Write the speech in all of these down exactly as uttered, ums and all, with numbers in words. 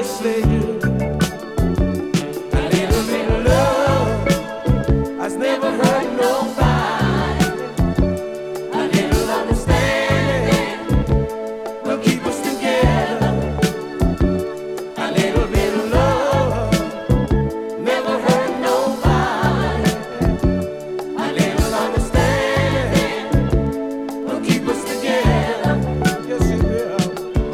slay you. A little bit of love has never hurt nobody. A little understanding will keep us together. A little bit of love never hurt nobody. A little understanding will keep us together. Yes, it will.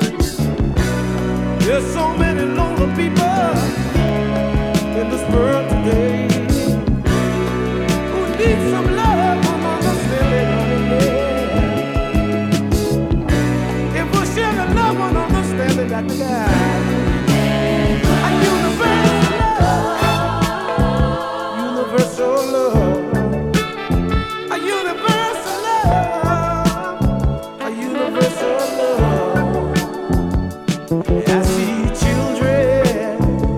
There's so many lonely people in this world today who need some love and understanding. If we share the love and understanding that we got,